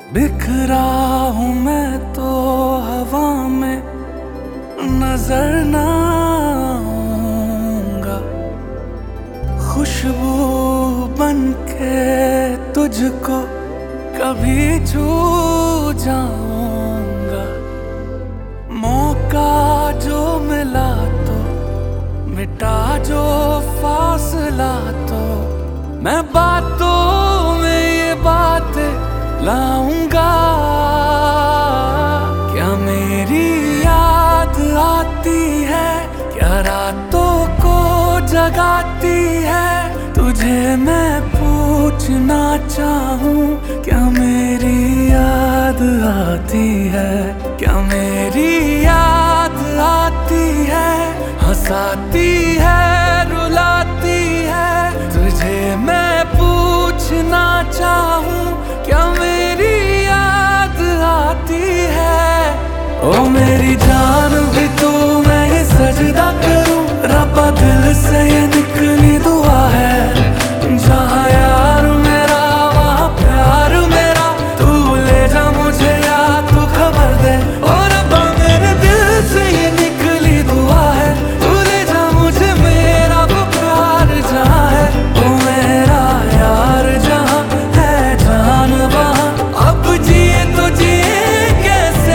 बिखरा हूँ मैं तो हवा में, नजर ना आऊंगा। खुशबू बन के तुझको कभी छू जाऊंगा। मौका जो मिला तो मिटा जो फासला, तो मैं बातों में ये बातें लाऊंगा। क्या मेरी याद आती है, क्या रातों को जगाती है? तुझे मैं पूछना चाहूं, क्या मेरी याद आती है? क्या मेरी याद आती है? हंसाती है, रुलाती है? तुझे मैं पूछना चाहूं, क्या मेरी याद आती है? ओ मेरी जान भी तू, मैं ये सजदा करूं। रब्बा दिल से ये निकली दुआ है, जहाँ यार मेरा वहाँ प्यार मेरा। तू ले जा मुझे या तू खबर दे, और रब्बा मेरे दिल से ये निकली दुआ है। तू ले जा मुझे, मेरा वो प्यार जहाँ है, ओ मेरा यार जहाँ है जान वहाँ। अब जिए तो जिए कैसे?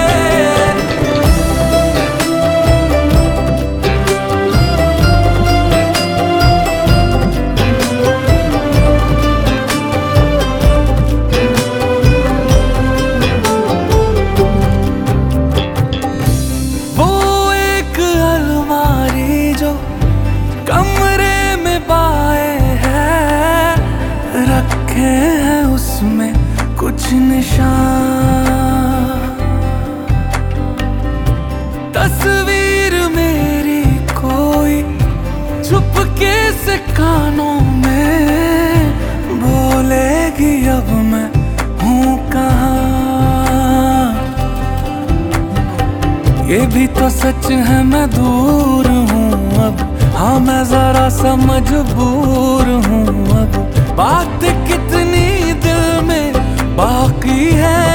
कमरे में पाए हैं, रखे हैं उसमें कुछ निशान। तस्वीर मेरी कोई चुपके से कानों में बोलेगी, अब मैं हूँ कहाँ? ये भी तो सच है मैं दूर हूँ अब, हाँ मैं जरा सा मजबूर हूँ अब। बात कितनी दिल में बाकी है,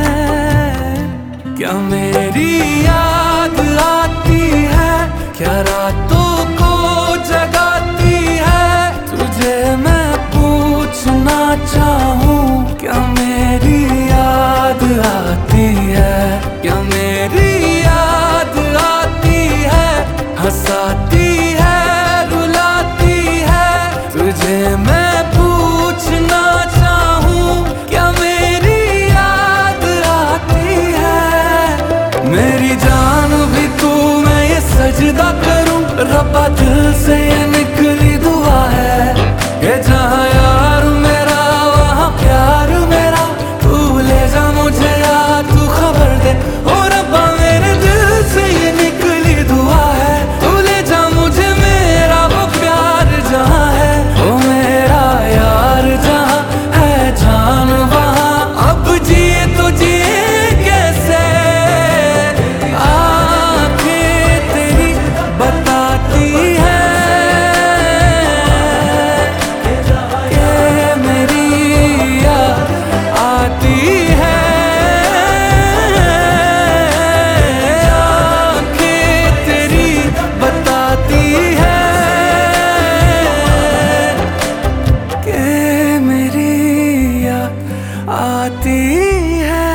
क्या मेरी याद आती है? क्या रातों को जगाती है? तुझे मैं पूछना चाहूँ, क्या मेरी याद आती है? क्या मेरी याद आती है? हंसाती है, रुलाती है? तुझे मैं पूछना चाहूं, क्या मेरी याद आती है? मेरी जान भी तू, मैं ये सजदा करूं। रब्बा दिल से ये निकली दुआ है, ये जहाँ यार मेरा वहाँ प्यार मेरा। तू ले जा मुझे या तू खबर दे, ओ रब्बा मेरे दिल से ये निकली दुआ है। तू ले जा मुझे, मेरा वो प्यार जहाँ है, ओ मेरा यार जहाँ है जान वहाँ। अब जिए तो जिए कैसे? आंखें तेरी बताती है कि मेरी याद आती है। आंखें तेरी बताती है कि मेरी याद आती है।